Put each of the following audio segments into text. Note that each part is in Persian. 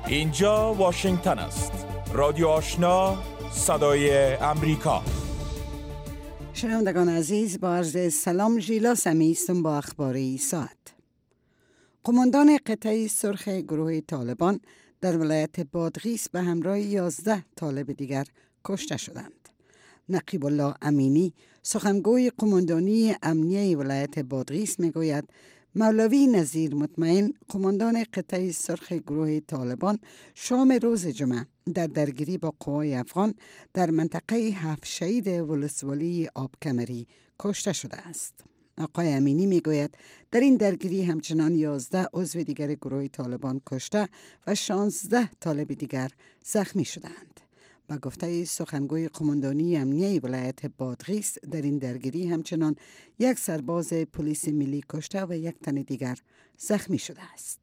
اینجا واشنگتن است. رادیو آشنا، صدای امریکا. شنوندگان عزیز، با عرض سلام، ژیلا سمی هستم با اخبار ساعت. قماندان قطعه سرخ گروه طالبان در ولایت بادغیس به همراه 11 طالب دیگر کشته شدند. نقیب الله امینی، سخنگوی قماندانی امنیه ولایت بادغیس میگوید مولوی نظیر مطمئن، قماندان قطعه سرخ گروه طالبان، شام روز جمعه در درگیری با قوای افغان در منطقه 7 شهید ولسوالی آبکمری کشته شده است. آقای امینی میگوید در این درگیری همچنان 11 عضو دیگر گروه طالبان کشته و 16 طالب دیگر زخمی شدند. با گفته سخنگوی قماندانی امنیه ولایت بادغیس، در این درگیری همچنان 1 سرباز پلیس ملی کشته و 1 تن دیگر زخمی شده است.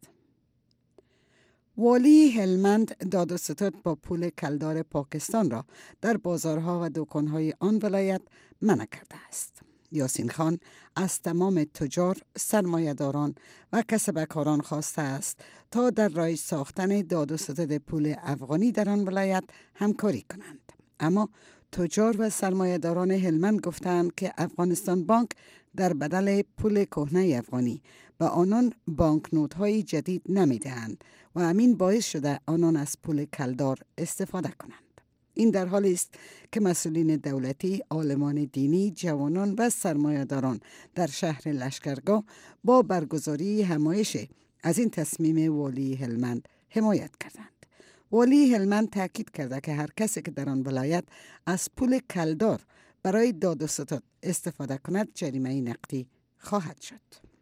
والی هلمند داد و ستد با پول کلدار پاکستان را در بازارها و دکانهای آن ولایت منع کرده است. یاسین خان از تمام تجار، سرمایه‌داران و کسبکاران خواسته است تا در راه ساختن داد و ستد پول افغانی در آن ولایت همکاری کنند. اما تجار و سرمایه‌داران هلمند گفتند که افغانستان بانک در بدل پول کهنه افغانی به آنان بانکنوت‌های جدید نمی‌دهند و همین باعث شده آنان از پول کلدار استفاده کنند. این در حالی است که مسئولین دولتی، عالمان دینی، جوانان و سرمایه‌داران در شهر لشکرگاه با برگزاری همایش از این تصمیم والی هلمند حمایت کردند. والی هلمند تاکید کرده که هر کسی که در آن ولایت از پول کلدار برای داد و ستد استفاده کند جریمه نقدی خواهد شد.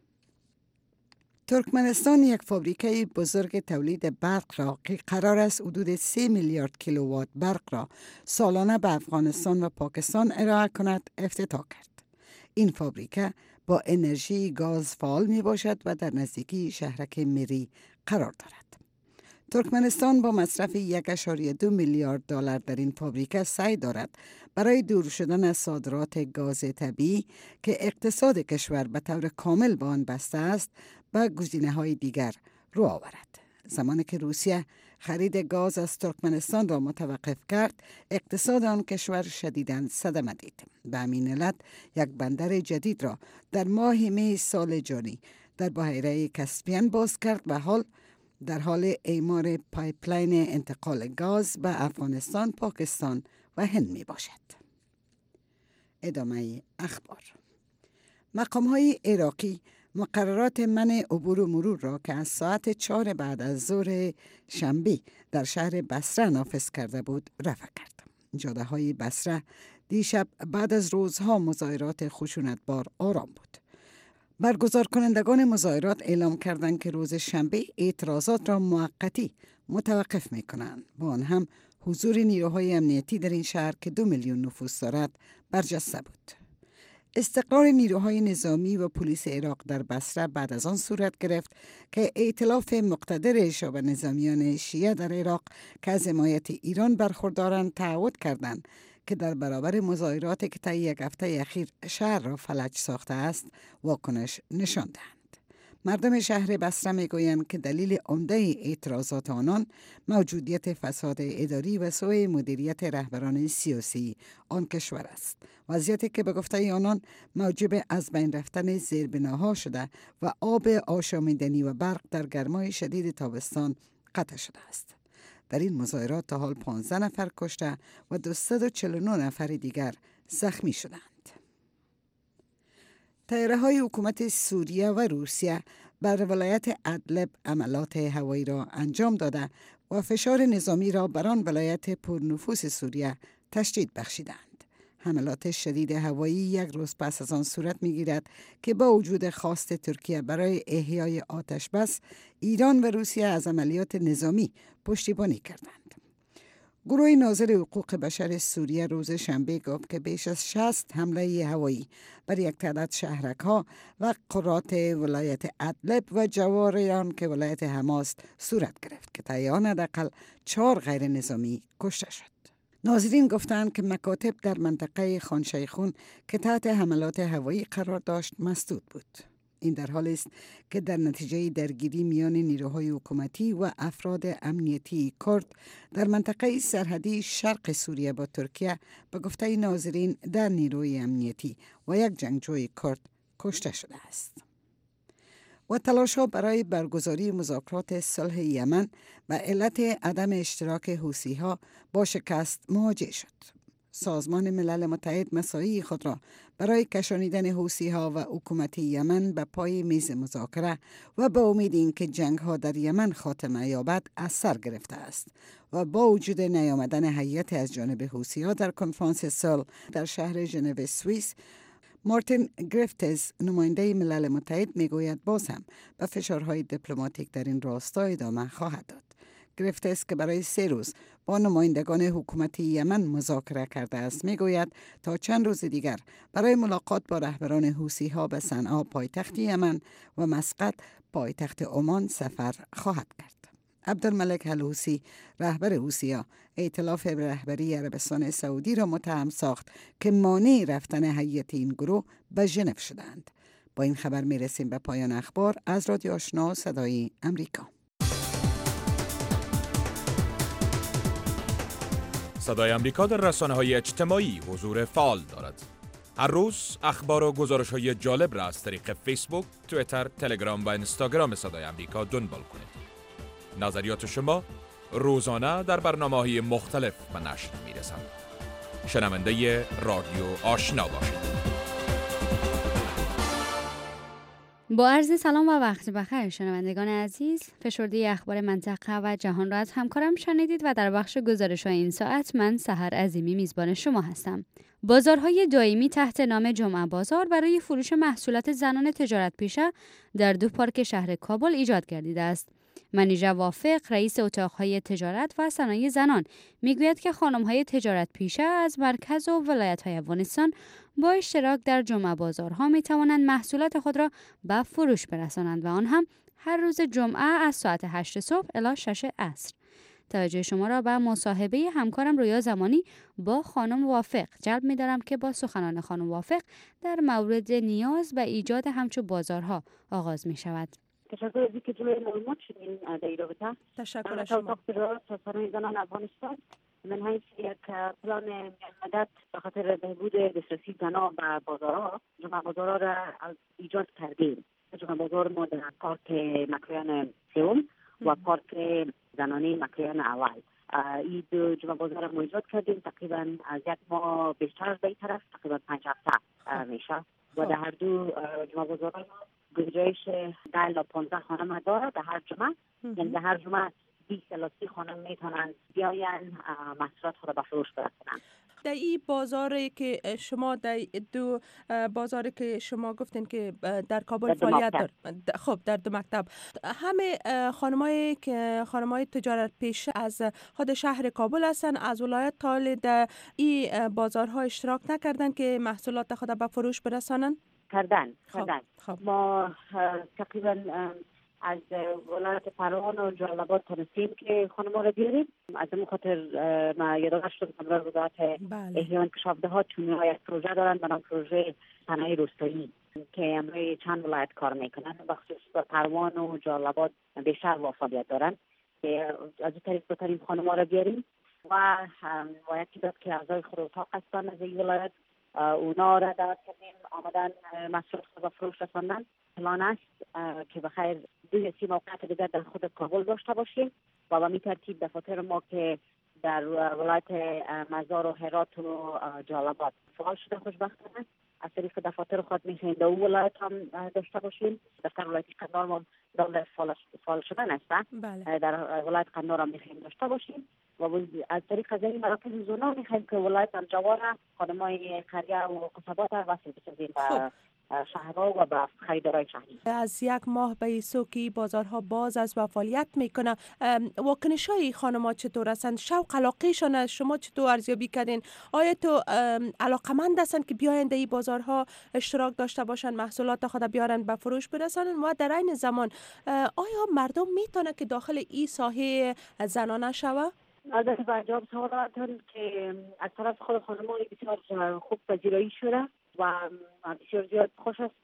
ترکمنستان یک فابریکه بزرگ تولید برق را که قرار است حدود 3 میلیارد کیلووات برق را سالانه به افغانستان و پاکستان ارائه کند افتتاح کرد. این فابریکه با انرژی گاز فعال می باشد و در نزدیکی شهرک مری قرار دارد. ترکمنستان با مصرف 1.2 میلیارد دلار در این فابریکه سعی دارد برای دور شدن از صادرات گاز طبیعی که اقتصاد کشور به طور کامل به آن بسته است و گزینه‌های دیگر رو آورد. زمانی که روسیه خرید گاز از ترکمنستان را متوقف کرد، اقتصاد آن کشور شدیداً صدمه دید. به همین علت یک بندر جدید را در ماه می سال جاری در بحیره کاسپین باز کرد و در حال اعمار پایپلاین انتقال گاز به افغانستان، پاکستان و هند می باشد. ادامه اخبار. مقام‌های عراقی مقررات منع عبور و مرور را که از ساعت 4 بعد از ظهر شنبه در شهر بصره نافذ کرده بود رفع کرد. جاده‌های بصره دیشب بعد از روزها مظاهرات خشونتبار آرام بود. برگزار کنندگان مظاهرات اعلام کردند که روز شنبه اعتراضات را موقتی متوقف می کنند. با آن هم حضور نیروهای امنیتی در این شهر که 2 میلیون نفوس دارد برجسته بود. استقرار نیروهای نظامی و پلیس عراق در بصره بعد از آن صورت گرفت که ائتلاف مقتدر شعب نظامیان شیعه در عراق که از حمایت ایران برخوردارند تعهد کردند که در برابر مظاهراتی که طی 1 هفته اخیر شهر را فلج ساخته است واکنش نشان دهند. مردم شهر بصره میگویند که دلیل عمده اعتراضات آنان موجودیت فساد اداری و سوء مدیریت رهبران سیاسی آن کشور است. وضعیتی که به گفته آنان موجب از بین رفتن زیربناها شده و آب آشامیدنی و برق در گرمای شدید تابستان قطع شده است. در این مظاهرات تا حال 15 نفر کشته و 249 نفر دیگر زخمی شدند. طیاره‌های حکومت سوریه و روسیه بر ولایت ادلب عملات هوایی را انجام داده و فشار نظامی را بر آن ولایت پرنفوس سوریه تشدید بخشیدند. حملات شدید هوایی 1 روز پس از آن صورت می‌گیرد که با وجود خواست ترکیه برای احیای آتش بس، ایران و روسیه از عملیات نظامی پشتیبانی کردند. گروه ناظر حقوق بشر سوریه روز شنبه گفت که بیش از 60 حمله هوایی بر یک تعداد شهرک‌ها و قرات ولایت ادلب و جوار آن که ولایت حماس صورت گرفت که طی آن حداقل 4 غیر نظامی کشته شد. ناظرین گفتند که مکاتب در منطقه خان شیخون که تحت حملات هوایی قرار داشت مسدود بود. این در حالی است که در نتیجه درگیری میان نیروهای حکومتی و افراد امنیتی کرد در منطقه سرحدی شرق سوریه با ترکیه به گفته ناظرین در نیروی امنیتی و یک جنگجوی کرد کشته شده است. و تلاش‌ها برای برگزاری مذاکرات صلح یمن و علت عدم اشتراک حوثی‌ها با شکست مواجه شد. سازمان ملل متحد مساعی خود را برای کشانیدن حوثی‌ها و حکومت یمن به پای میز مذاکره و با امید اینکه جنگ‌ها در یمن خاتمه یابد از سر گرفته است و با وجود نیامدن هیئت از جانب حوثی‌ها در کنفرانس صلح در شهر ژنو سوئیس، مارتین گریفتز نماینده ملل متحد میگوید باز هم به فشارهای دیپلماتیک در این راستا ادامه خواهد داد. گریفتز که برای 3 روز با نمایندگان حکومت یمن مذاکره کرده است میگوید تا چند روز دیگر برای ملاقات با رهبران حوثی‌ها به صنعا پایتخت یمن و مسقط پایتخت عمان سفر خواهد کرد. عبدالملک الحوثی رهبر حوثی‌ها ائتلاف رهبری عربستان سعودی را متهم ساخت که مانع رفتن هیئت این گروه به ژنو شدند. با این خبر میرسیم به پایان اخبار از رادیو آشنا صدای امریکا. صدای امریکا در رسانه‌های اجتماعی حضور فعال دارد. هر روز اخبار و گزارش‌های جالب را از طریق فیسبوک، توییتر، تلگرام و اینستاگرام صدای امریکا دنبال کنید. نظریات شما روزانه در برنامه‌های مختلف به نشر می‌رسند. شنونده رادیو آشنا باشید. با عرض سلام و وقت بخیر شنوندگان عزیز، فشرده اخبار منطقه و جهان را از همکارم شنیدید و در بخش گزارش‌های این ساعت من سحر عظیمی میزبان شما هستم. بازارهای دائمی تحت نام جمعه بازار برای فروش محصولات زنان تجارت پیشه در 2 پارک شهر کابل ایجاد گردیده است. منیژه وافق، رئیس اتاقهای تجارت و صنایع زنان، میگوید که خانم‌های تجارت پیشه از مرکز و ولایت‌های افغانستان با اشتراک در جمعه بازارها می‌توانند محصولات خود را به فروش برسانند و آن هم هر روز جمعه از ساعت 8 صبح الی 6 عصر. توجه شما را به مصاحبه همکارم رویا زمانی با خانم وافق جلب می‌دارم که با سخنان خانم وافق در مورد نیاز به ایجاد همچو بازارها آغاز می‌شود. تشکر از اینکه جلوی معلومات شدین در این رابطه. تشکر از شما. صنایع زنان افغانستان من حیث یک پلان مدت به خاطر بهبود دسترسی زنان به بازارها، جمعه بازارها را ایجاد کردیم. جمعه بازار ما در پارک مکریان سوم و پارک زنانی مکریان اول. این 2 جمعه بازار را ما ایجاد کردیم. تقریبا از 1 ماه بیشتر از این طرف، تقریبا 5 هفته میشه و در هر 2 جمعه بازار گنجایش 10 الی 15 خانم داره در هر جمعه. یعنی در هر جمعه 20 الی 30 خانم میتونن بیاین محصولات خود را به فروش برسونن. در این بازاری که شما در 2 بازاری که شما گفتین که در کابل فعالیت داره، خب در 2 مکتب، همه خانمای تجارت پیشه از خود شهر کابل هستن، از ولایت تا در این بازارها اشتراک نکردن که محصولات خود به فروش برسانن؟ کردن. خب. ما تقریبا از ولایت پروان و جلال‌آباد تونستیم که خانم‌ها را بیاریم. از این خاطر ما یادآور شدم برای وزارت احیا و انکشاف دهات چون یک پروژه دارن به نام پروژه صنایع روستایی که امروز چند ولایت کار میکنن، بخصوص پروان و جلال‌آباد بیشتر فعالیت دارن که از این طریق بتونیم خانم‌ها را بیاریم و یکی داد که اعضای خود اتاق هستن از این ولایت، اونا را دعوت کردیم آمدن محصولات خود به فروش رساندن. پلان است که بخیر 2-3 موقعیت دیگر در خود کابل داشته باشیم و به این ترتیب دفاتر ما که در ولایت مزار و هرات و جلال‌آباد فعال شده خوشبختانه از طریق دفاتر خود میخوایم در اون ولایت هم داشته باشیم. دفتر ولایتی قندار ما دولت فعال شده است. در ولایت قندار هم میخوایم داشته باشیم و از طریق از این مراکز زونا میخوایم که ولایت الجوار خانمای قریه و قصبات وصل بسازیم به شهرها و به خریدارای شهری. از 1 ماه به سوکی بازارها باز از و فعالیت میکنه. واکنش‌های خانم‌ها چطور هستند؟ شوق علاقه‌شان از شما چطور ارزیابی کردین؟ آیا تو علاقمند هستند که بیاین در این بازارها اشتراک داشته باشن، محصولات خود بیارن به فروش برسانن و در این زمان آیا مردم میتونه که داخل این ساحه زنانه شوه؟ از جواب سوالاتون که از طرف خود خانم‌ها بسیار خوب پذیرایی شده و بسیار زیاد خوش هستن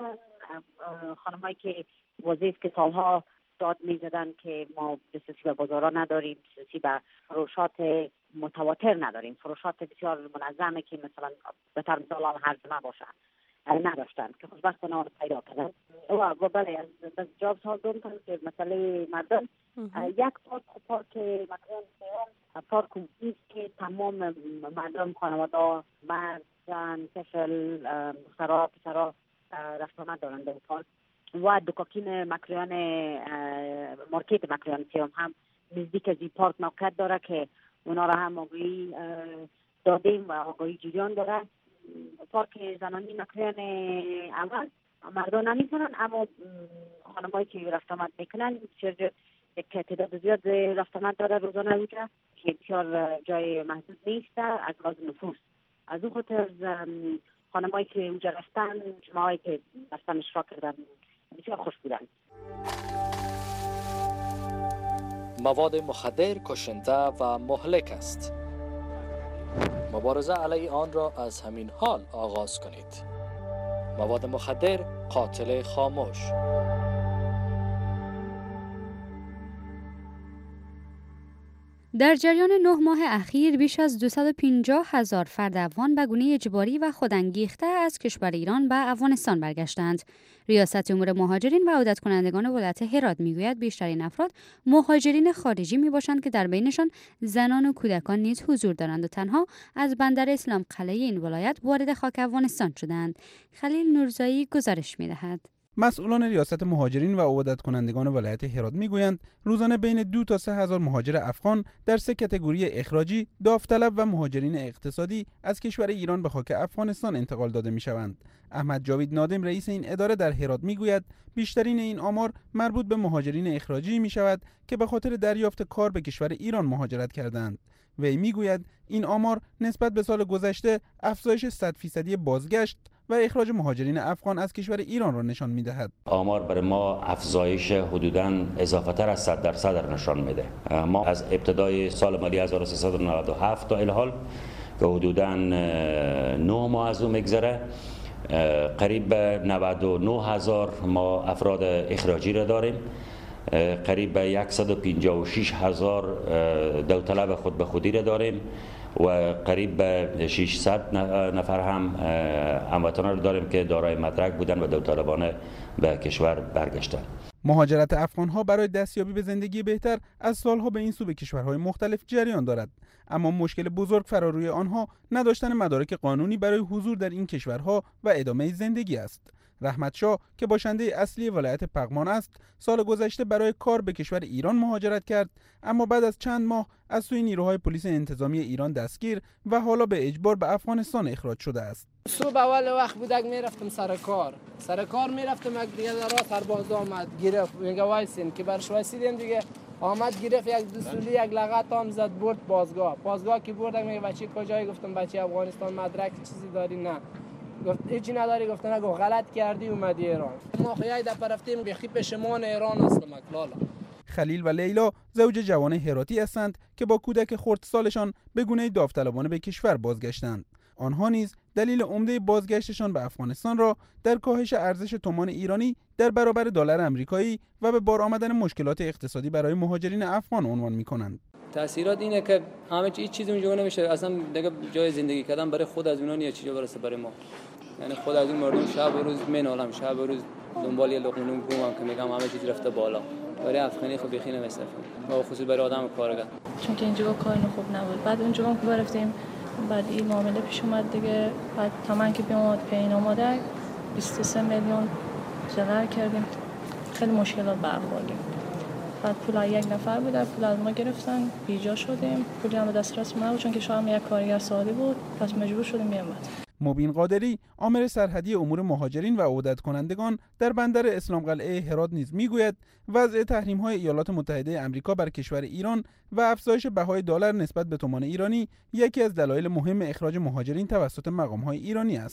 خانمایی که وظیفه که سالها داد میزدن که ما دسترسی به بازارها نداریم، دسترسی به فروشات متواتر نداریم، فروشات بسیار منظمه که مثلا به طور مثال هر جمعه باشن نداشتن که خوشبختانه آن پیدا کردن. و بله از جابز ها دوم که مسئله مردم یک پارک مکران پارک است که تمام مردم خانواده مرد زن طفل دخترها پسرها رفت آمد دارند در پارک و دکاکین مکریان مارکت مکریان سیام هم نزدیک از این پارک موقعیت داره که اونا را هم آگاهی دادیم و آگاهی جریان داره. پارک زنانی مکریان اول مردم نمیتونن، اما خانمایی که رفت آمد میکنن یک تعداد زیاد رفت آمد داره روزانه اونجا که بسیار جای محدود نیست از لحاظ نفوس. از اون خاطر خانمایی که اونجا رفتن، جماعی که رفتن اشتراک کردن بسیار خوش بودن. مواد مخدر کشنده و مهلک است. مبارزه علیه آن را از همین حال آغاز کنید. مواد مخدر قاتل خاموش. در جریان 9 ماه اخیر بیش از 250,000 فرد افغان به گونه اجباری و خودانگیخته از کشور ایران به افغانستان برگشتند. ریاست امور مهاجرین و عودت کنندگان ولایت هرات میگوید بیشترین افراد مهاجرین خارجی میباشند که در بینشان زنان و کودکان نیز حضور دارند و تنها از بندر اسلام قلعه این ولایت وارد خاک افغانستان شدند. خلیل نورزایی گزارش میدهد. مسئولان ریاست مهاجرین و عودت کنندگان ولایت هرات میگویند روزانه بین 2 تا 3 هزار مهاجر افغان در 3 کاتگوری اخراجی، داوطلب و مهاجرین اقتصادی از کشور ایران به خاک افغانستان انتقال داده میشوند. احمد جاوید نادم رئیس این اداره در هرات میگوید بیشترین این آمار مربوط به مهاجرین اخراجی میشود که به خاطر دریافت کار به کشور ایران مهاجرت کردند. وی میگوید این آمار نسبت به سال گذشته افزایش 100% بازگشت و اخراج مهاجرین افغان از کشور ایران را نشان می‌دهد. آمار برای ما افزایش حدوداً اضافه تر از 100% را نشان میده. ما از ابتدای سال مالی 1397 تا الحال که حدوداً 9 ماه از اون میگذره، قریب به 99,000 ما افراد اخراجی را داریم. قریب به 156,000 داوطلب خود به خودی را داریم و قریب به 600 نفر هم هموطنان رو داریم که دارای مدرک بودن و داوطلبانه به کشور برگشتن. مهاجرت افغان‌ها برای دستیابی به زندگی بهتر از سالها به این سو به کشورهای مختلف جریان دارد، اما مشکل بزرگ فراروی آنها نداشتن مدارک قانونی برای حضور در این کشورها و ادامه زندگی است. رحمت شاه که باشنده اصلی ولایت پغمان است، سال گذشته برای کار به کشور ایران مهاجرت کرد، اما بعد از چند ماه از سوی نیروهای پلیس انتظامی ایران دستگیر و حالا به اجبار به افغانستان اخراج شده است. صبح اول وقت بودک میرفتم سر کار میرفتم، یک دیگه در راه سرباز آمد گرفت، میگه وایسین که برش وایسیدیم دیگه، آمد گرفت یک دستولی یک لغت هم زد برد بازگاه که بردم. میگه بچه کجایی؟ گفتم بچه افغانستان. مدرک چیزی داری؟ نه. گفت هیچی نداری؟ گفتن نگو غلط کردی اومدی ایران. ما خیلی دفعه رفتیم بخی پشمان ایران هستم لالا. خلیل و لیلا زوج جوان هراتی هستند که با کودک خردسالشان به گونه داوطلبانه به کشور بازگشتند. آنها نیز دلیل عمده بازگشتشان به افغانستان را در کاهش ارزش تومان ایرانی در برابر دلار آمریکایی و به بار آمدن مشکلات اقتصادی برای مهاجرین افغان عنوان می‌کنند. تأثیرات اینه که همه چیز اونجا نمیشه، اصلا دیگه جای زندگی کردن برای خود از اونها نیست چیزا برسه برای ما. یعنی خود از اون مردم شب و روز مینالم، شب و روز دنبال یه لقمه نون بومم که میگم همه چیز رفته بالا. برای افغانی خب بخینه نمیصرفه، با خصوص برای آدم کارگر، چون که اینجا کار خوب نبود. بعد اونجا هم که رفتیم بعد این معامله پیش اومد دیگه، بعد تمام که بیامد پین اومده 23 میلیون ضرر کردیم، خیلی مشکلات برخوردیم. بعد پول یک نفر بود، پول از ما گرفتن، بیجا شدیم، پولی هم به دسترس ما نبود چون که شاید یک کارگر سالی بود، پس مجبور شدیم بیام. مبین قادری آمر سرحدی امور مهاجرین و عودت کنندگان در بندر اسلام قلعه هرات نیز میگوید وضع تحریم‌های ایالات متحده آمریکا بر کشور ایران و افزایش بهای دلار نسبت به تومان ایرانی یکی از دلایل مهم اخراج مهاجرین توسط مقام‌های ایرانی است.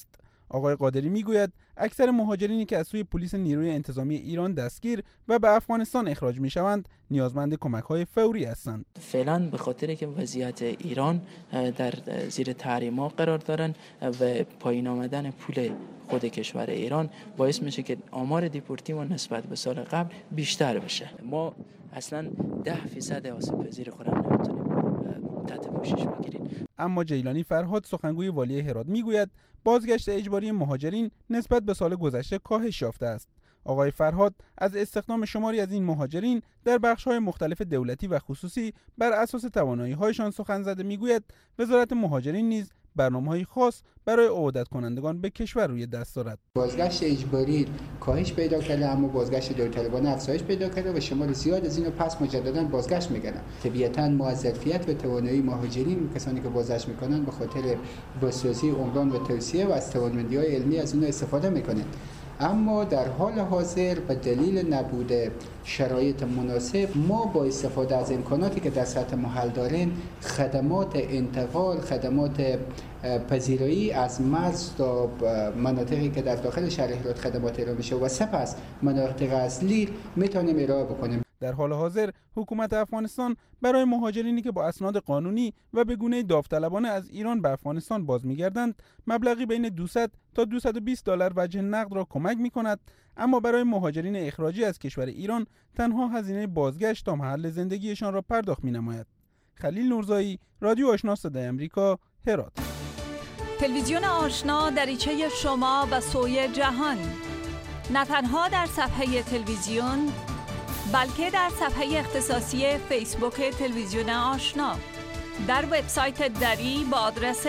آقای قادری میگوید اکثر مهاجرینی که از سوی پلیس نیروی انتظامی ایران دستگیر و به افغانستان اخراج میشوند نیازمند کمک‌های فوری هستند. فعلا به خاطر که وضعیت ایران در زیر تحریم‌ها قرار دارند و پایین آمدن پول خود کشور ایران باعث میشه که آمار دیپورتی ما نسبت به سال قبل بیشتر بشه. ما اصلا 10% آسیب‌پذیر خودمون نمیتونیم تحت پوشش بگیریم. اما جیلانی فرهاد سخنگوی والی هرات میگوید بازگشت اجباری مهاجرین نسبت به سال گذشته کاهش یافته است. آقای فرهاد از استخدام شماری از این مهاجرین در بخش‌های مختلف دولتی و خصوصی بر اساس توانایی‌هایشان سخن زده میگوید وزارت مهاجرین نیز برنامه‌های خاص برای عودت کنندگان به کشور روی دست دارد. بازگشت اجباری کاهش پیدا کرده اما بازگشت داوطلبانه افزایش پیدا کرده و شمار زیاد از اینو پس مجددا بازگشت میکنن. طبیعتاً ما از ظرفیت و توانایی مهاجرین کسانی که بازگشت میکنن به خاطر بازسازی عمران و توسعه و از توانمندی‌های علمی از اون استفاده میکنن. اما در حال حاضر به دلیل نبود شرایط مناسب ما با استفاده از امکاناتی که در سطح محل داریم خدمات انتقال، خدمات پذیرایی از مرز تا مناطقی که در داخل شهر هرات خدمات ارائه میشه و سپس مناطق اصلی میتونیم ارائه بکنیم. در حال حاضر حکومت افغانستان برای مهاجرینی که با اسناد قانونی و به گونه داوطلبانه از ایران به افغانستان باز می‌گردند مبلغی بین 200 تا 220 دلار وجه نقد را کمک می‌کند، اما برای مهاجرین اخراجی از کشور ایران تنها هزینه بازگشت تا محل زندگیشان را پرداخت می‌نماید. خلیل نورزایی، رادیو آشنا صدای آمریکا، هرات. تلویزیون آشنا دریچه شما به سوی جهان، نه تنها در صفحه تلویزیون بلکه در صفحه اختصاصی فیسبوک تلویزیون آشنا، در وبسایت دری با آدرس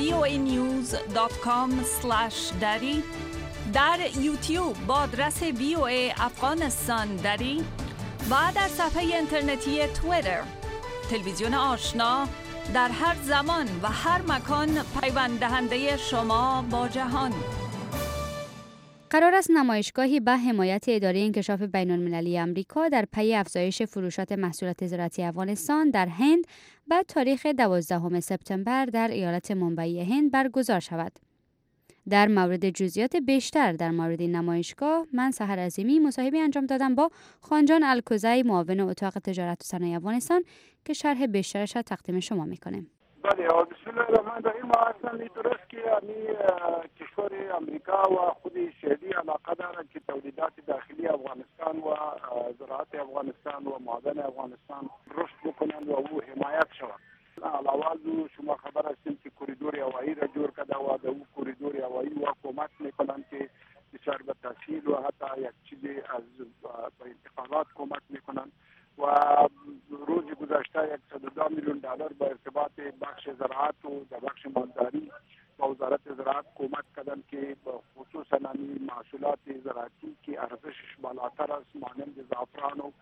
voanews.com/dari، در یوتیوب با آدرس VOA افغانستان دری و در صفحه اینترنتی توییتر. تلویزیون آشنا در هر زمان و هر مکان پیوند دهنده شما با جهان. قرار است نمایشگاهی به حمایت اداره انکشاف بین‌المللی آمریکا در پی افزایش فروشات محصولات زراعتی افغانستان در هند بعد تاریخ 12 سپتامبر در ایالت مومبای هند برگزار شود. در مورد جزئیات بیشتر در مورد این نمایشگاه من سحر عظیمی مصاحبه انجام دادم با خانجان الکوزی، معاون اتاق تجارت و صنایع افغانستان که شرح بیشترش را تقدیم شما می‌کنیم. بله، بسم الله الرحمن الرحیم. ما اصلا درست که کشور امریکا و خود شهری علاقه دارد که تولیدات داخلی افغانستان و زراعت افغانستان و معدن افغانستان رشد بکنند و او حمایت شود. علاوه از شما خبر هستید که کوریدور هوایی را جور کرده و در او کوریدور هوایی و کمک میکنند که بسیار به تسهیل و حتی یک چیزی از انتقالات کمک میکنند و روز گذشته 102 میلیون دلار به ارتباط بخش زراعت و در بخش مالداری با وزارت زراعت کمک کردند که خصوصا محصولات زراعتی که ارزشش بالاتر است مانند زعفران و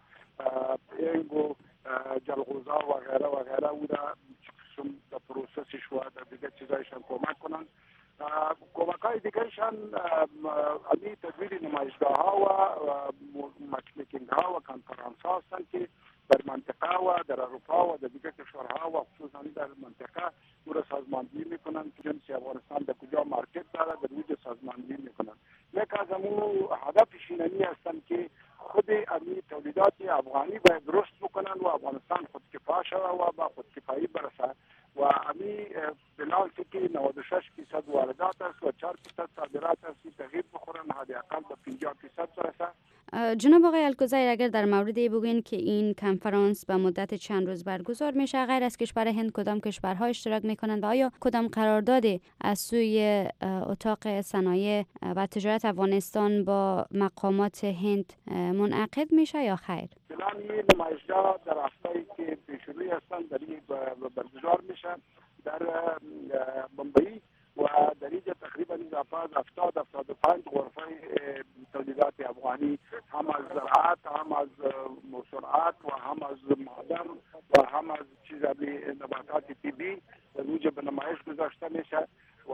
هنگ و جلغوزا و غیره و غیره او را در پروسسش و در دیگر چیزایشان کمک کنند. کمک های دیگرشان امی تدویر نمایشگاه ها و مچمیکینگ ها و کانفرانس ها هستند که در منطقه و در اروپا و در دیگر کشورها و خصوصا در منطقه او را سازماندهی میکنند که جنس افغانستان در کجا مارکت دارد در وجه سازماندهی میکنند. یک از امو هدفش اینمی هستند که خود امی تولیدات افغانی باید رشد بکنند و افغانستان خودکفا شود و با خودکفایی برسد و امی بلانسی که 96% واردات است و 4% صادرات است تغییر بخورن حداقل به 50% برسد. جناب آقای الکوزی، اگر در مورد بگوین که این کنفرانس به مدت چند روز برگزار میشه، غیر از کشور هند کدام کشورها اشتراک میکنند و آیا کدام قرارداد از سوی اتاق صنایع و تجارت افغانستان با مقامات هند منعقد میشه یا خیر؟ فعلا این نمایشگاه در هفته‌ای که پیش روی هستند در برگزار میشه در بمبئی و در اینجا تقریبا اضافه از 70-75 غرفه تولیدات افغانی هم از زراعت هم از مصرعات و هم از معدن و هم از نباتات طبی در اونجا به نمایش گذاشته میشه و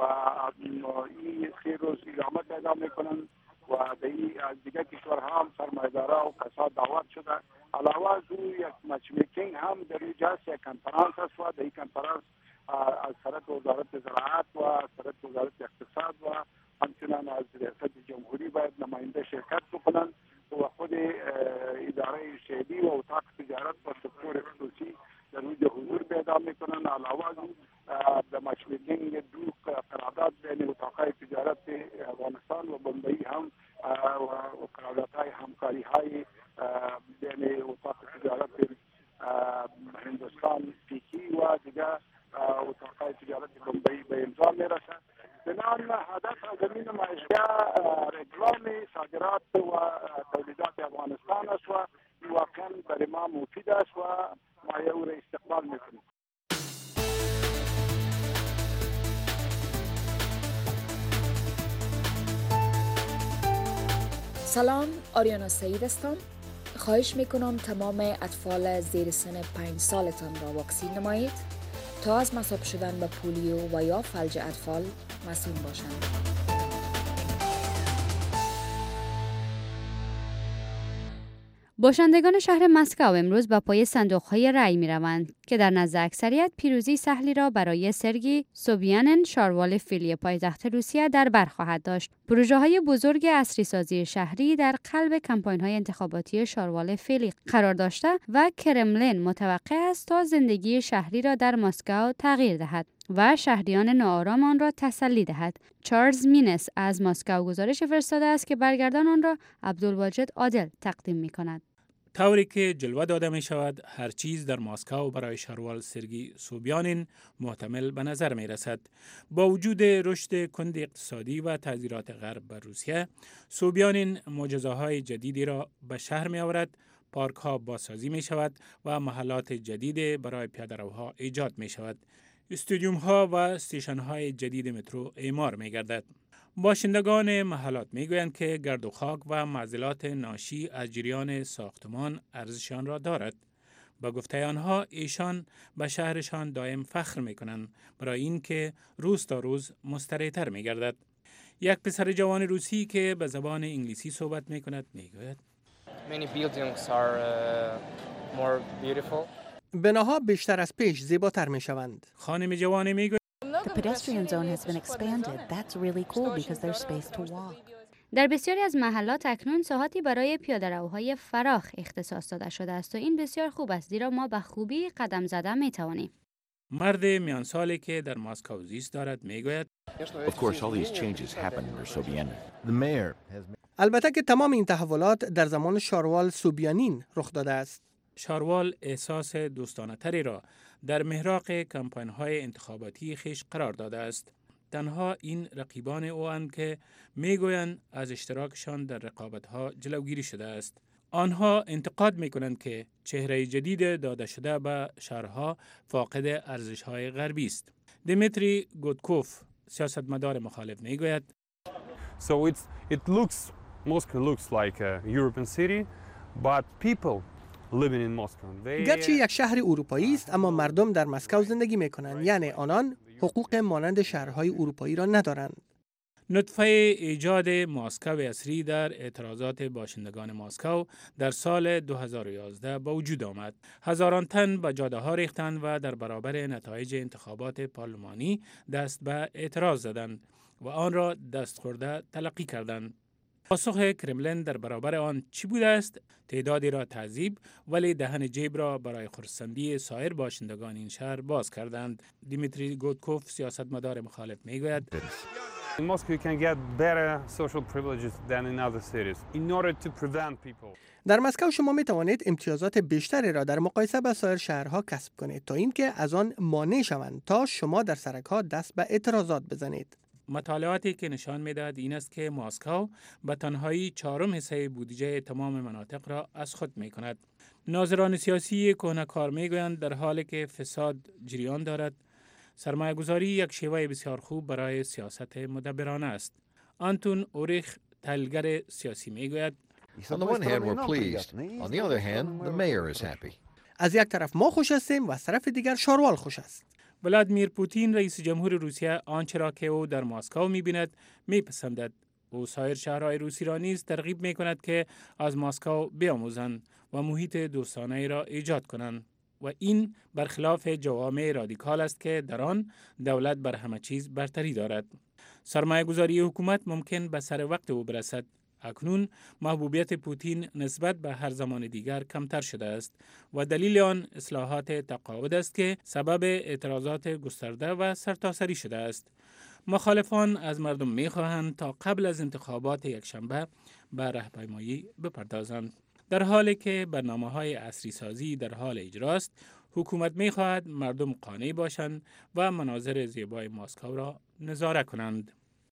این 3 روز ادامه پیدا میکنن و از دیگر کشورها هم سرمایه‌دارا و کسا دعوت شده. علاوه از او یک مچمیکینگ هم در اینجا یک کنفرانس است و در این کنفرانس از طرف وزارت زراعت و از طرف وزارت اقتصاد و همچنان از ریاست جمهوری باید نماینده شرکت بکنند و خود اداره شهری و اتاق تجارت و سکتور خصوصی در اونجا حضور پیدا میکنن. علاوه از اون در مچمیتینگ دو قرارداد بین اتاقهای تجارت افغانستان و بمبئی هم و قراردادهای همکاری های بین اتاق تجارت هندوستان پیکی و دیگر اتاقهای تجارت بمبئی به امضا میرسد. بنابراین هدف از این نمایشگاه اقلام صادرات و تولیدات افغانستان است و واقعا برای ما مفید است و ما او را استقبال میکنیم. سلام، آریانا سعید هستم. خواهش میکنم تمام اطفال زیر سن 5 سالتان را واکسین نمایید تا از مصاب شدن به پولیو و یا فلج اطفال مسئول باشند. باشندگان شهر مسکو امروز با پای صندوق‌های رأی می‌روند که در نزد اکثریت پیروزی سهلی را برای سرگی سوبیانین شاروال فیلی پایتخت روسیه در بر خواهد داشت. پروژه‌های بزرگ عصری‌سازی شهری در قلب کمپاین‌های انتخاباتی شاروال فیلی قرار داشته و کرملین متوقع است تا زندگی شهری را در مسکو تغییر دهد و شهریان ناآرام آن را تسلی دهد. چارلز مینس از مسکو گزارش فرستاده است که برگردان آن را عبدالواجد عادل تقدیم می‌کند. طوری که جلوه داده می شود هر چیز در مسکو برای شاروال سرگی سوبیانین محتمل به نظر می رسد. با وجود رشد کند اقتصادی و تعذیرات غرب بر روسیه، سوبیانین معجزه‌های جدیدی را به شهر می آورد، پارک ها بازسازی می شود و محلات جدید برای پیاده‌روها ایجاد می شود. استودیوم ها و استیشن های جدید مترو اعمار می گردد. باشندگان محلات می گویند که گرد و خاک و معضلات ناشی از جریان ساختمان ارزشان را دارد. با گفته آنها ایشان به شهرشان دائم فخر می کنند برای اینکه روز تا روز مستریح‌تر می گردد. یک پسر جوان روسی که به زبان انگلیسی صحبت می کند می گوید Many buildings are more beautiful. بناها بیشتر از پیش زیباتر می شوند. خانم جوان می گوید The pedestrian zone has been expanded. That's really cool because there's space to walk. در بسیاری از محلات اکنون ساحاتی برای پیاده‌روهای فراخ اختصاص داده شده است و این بسیار خوب است زیرا ما به خوبی قدم زده می توانیم. مرد میان سالی که در مسکو زیست دارد می گوید Of course all these changes happened under Sobyanin. The mayor has البته که تمام این تحولات در زمان شاروال سوبیانین رخ داده است. شاروال احساس دوستانه تری را در محراق کمپاین های انتخاباتی خیش قرار داده است. تنها این رقیبان او اند که میگویند از اشتراکشان در رقابت ها جلوگیری شده است. آنها انتقاد میکنند که چهره جدید داده شده به شهرها فاقد ارزش های غربی است. دیمیتری گودکوف سیاستمدار مخالف میگوید So Moscow looks like a European city, but people living in Moscow. گرچه یک شهر اروپایی است اما مردم در مسکو زندگی میکنند، یعنی آنان حقوق مانند شهرهای اروپایی را ندارند. نطفه ایجاد مسکو عصری در اعتراضات باشندگان مسکو در سال 2011 به وجود آمد. هزاران تن به جاده ها ریختند و در برابر نتایج انتخابات پارلمانی دست به اعتراض زدند و آن را دستخورده تلقی کردند. پاسخ کرملین در برابر آن چی بوده است؟ تعدادی را تعذیب ولی دهن جیب را برای خرسندی سایر باشندگان این شهر باز کردند. دیمیتری گودکوف سیاستمدار مخالف میگوید In Moscow you can get better social privileges than in other cities in order to prevent people. در مسکو شما می توانید امتیازات بیشتری را در مقایسه با سایر شهرها کسب کنید تا اینکه از آن مانع شوند تا شما در سرک‌ها دست به اعتراضات بزنید. مطالعاتی که نشان می‌دهد این است که مسکو به تنهایی 4 حصه بودجه تمام مناطق را از خود می‌کند. ناظران سیاسی کهنه‌کار می‌گویند در حالی که فساد جریان دارد، سرمایه‌گذاری یک شیوه بسیار خوب برای سیاست مدبرانه است. آنتون اوریخ تحلیلگر سیاسی می‌گوید On the one hand we're pleased. On the other hand the mayor is happy. از یک طرف ما خوش هستیم و از طرف دیگر شاروال خوش است. ولادیمیر پوتین رئیس جمهور روسیه آنچه را که او در مسکو می‌بیند می‌پسندد. او سایر شهرهای روسی را نیز ترغیب می‌کند که از مسکو بیاموزند و محیط دوستانه را ایجاد کنند. و این برخلاف جوامع رادیکال است که در آن دولت بر همه چیز برتری دارد. سرمایه گذاری حکومت ممکن به سر وقت او برسد. اکنون محبوبیت پوتین نسبت به هر زمان دیگر کمتر شده است و دلیل آن اصلاحات تقاعد است که سبب اعتراضات گسترده و سرتاسری شده است. مخالفان از مردم می‌خواهند تا قبل از انتخابات یکشنبه به راهپیمایی بپردازند. در حالی که برنامه‌های عصری سازی در حال اجراست، حکومت می‌خواهد مردم قانع باشند و مناظر زیبای مسکو را نظاره کنند.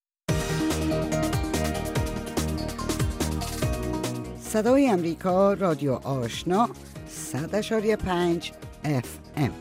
صدای امریکا، رادیو آشنا، 100.5 FM.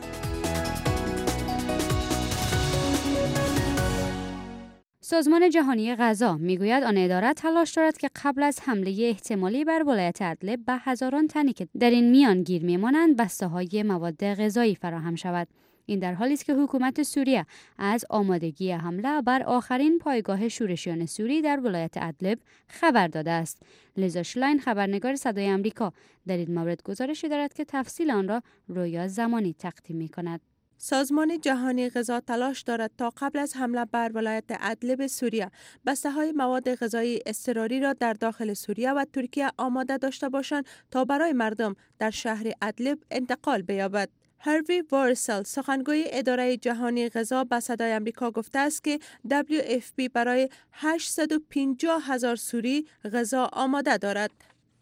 سازمان جهانی غذا میگوید آن اداره تلاش دارد که قبل از حمله احتمالی بر ولایت ادلب به هزاران تنی که در این میان گیر میمانند بسته‌های مواد غذایی فراهم شود. این در حالی است که حکومت سوریه از آمادگی حمله بر آخرین پایگاه شورشیان سوری در ولایت ادلب خبر داده است. لیزا شلاین، خبرنگار صدای آمریکا، در این مورد گزارشی دارد که تفصیل آن را رویا زمانی تقدیم می‌کند. سازمان جهانی غذا تلاش دارد تا قبل از حمله بر ولایت ادلب سوریه بسته‌های مواد غذایی اضطراری را در داخل سوریه و ترکیه آماده داشته باشند تا برای مردم در شهر ادلب انتقال بیابد. هروی وارسل، سخنگوی اداره جهانی غذا، به صدای آمریکا گفته است که WFP برای 850,000 سوری غذا آماده دارد.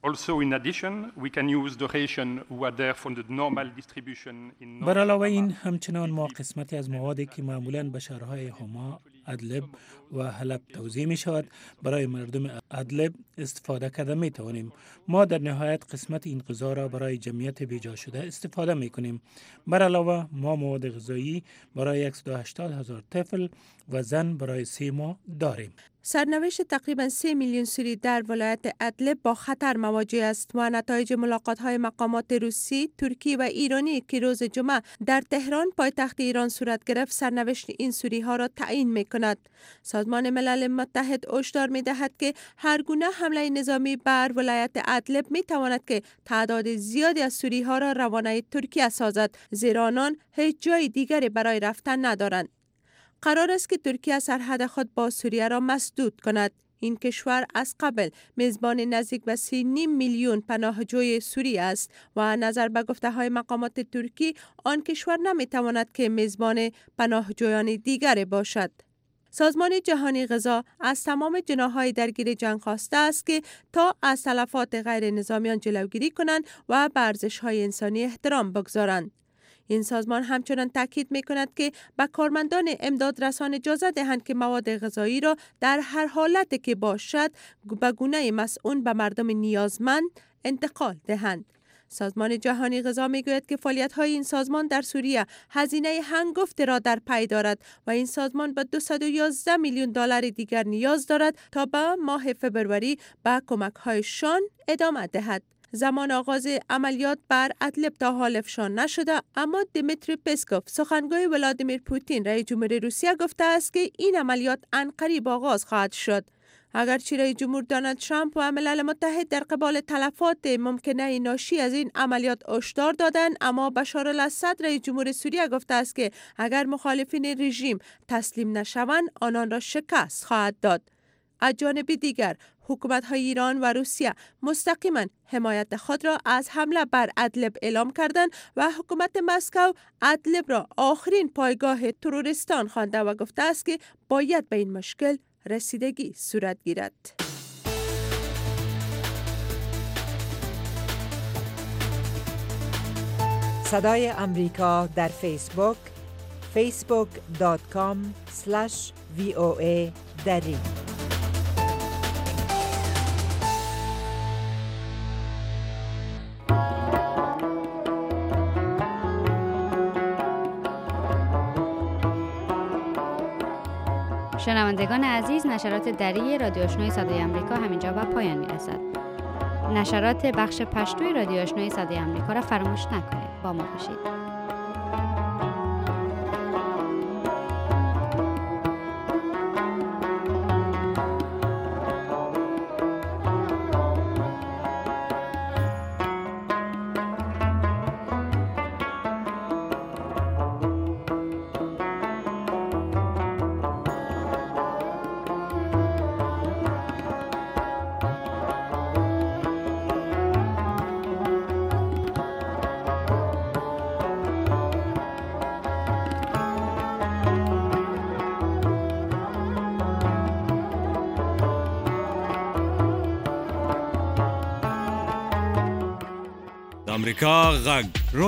بر علاوه این همچنان ما قسمتی از موادی که معمولاً به شهرهای حما، ادلب و حلب توزیع می شود برای مردم ادلب استفاده کرده می توانیم. ما در نهایت قسمت این غذا را برای جمعیت بیجا شده استفاده می کنیم. بر علاوه ما مواد غذایی برای 180,000 طفل و زن برای 3 ماه داریم. سرنوشت تقریباً 3 میلیون سوری در ولایت ادلب با خطر مواجه است و نتایج ملاقات‌های مقامات روسی، ترکی و ایرانی که روز جمعه در تهران پایتخت ایران صورت گرفت سرنوشت این سوری‌ها را تعیین می‌کند. سازمان ملل متحد هشدار می‌دهد که هر گونه حمله نظامی بر ولایت ادلب می‌تواند که تعداد زیادی از سوری‌ها را روانه ترکیه سازد، زیرا آنان هیچ جای دیگری برای رفتن ندارند. قرار است که ترکیه سرحد خود با سوریه را مسدود کند. این کشور از قبل میزبان نزدیک به 3.5 میلیون پناهجوی سوری است و نظر به گفته‌های مقامات ترکی آن کشور نمی‌تواند که میزبان پناهجویان دیگری باشد. سازمان جهانی غذا از تمام جناح‌های درگیر جنگ خواسته است که تا از تلفات غیر نظامیان جلوگیری کنند و به ارزش‌های انسانی احترام بگذارند. این سازمان همچنان تاکید می‌کند که به کارمندان امدادرسان اجازه دهند که مواد غذایی را در هر حالتی که باشد به گونه مسئول به مردم نیازمند انتقال دهند. سازمان جهانی غذا میگوید که فعالیت‌های این سازمان در سوریه هزینه هنگفتی را در پی دارد و این سازمان به 211 میلیون دلار دیگر نیاز دارد تا به ماه فبروری به کمک‌هایشان ادامه دهد. زمان آغاز عملیات بر ادلب تا حال افشا نشده، اما دیمیتری پسکوف، سخنگوی ولادیمیر پوتین رئیس جمهوری روسیه، گفته است که این عملیات عنقریب آغاز خواهد شد. اگرچه رئیس جمهور دونالد ترامپ و ملل متحد در قبال تلفات ممکنه ناشی از این عملیات هشدار دادند، اما بشار الاسد رئیس جمهور سوریه گفته است که اگر مخالفین رژیم تسلیم نشوند آنان را شکست خواهد داد. از جانب دیگر حکومت‌های ایران و روسیه مستقیما حمایت خود را از حمله بر ادلب اعلام کردند و حکومت مسکو ادلب را آخرین پایگاه تروریستان خوانده و گفته است که باید به این مشکل رسیدگی صورت گیرد. صدای امریکا در فیسبوک facebook.com/VOA دری. شنوندگان عزیز، نشرات دری رادیو آشنای صدای آمریکا همینجا به پایان میرسد. نشرات بخش پشتوی رادیو آشنای صدای آمریکا را فراموش نکنید. با ما باشید. آمریکا غگ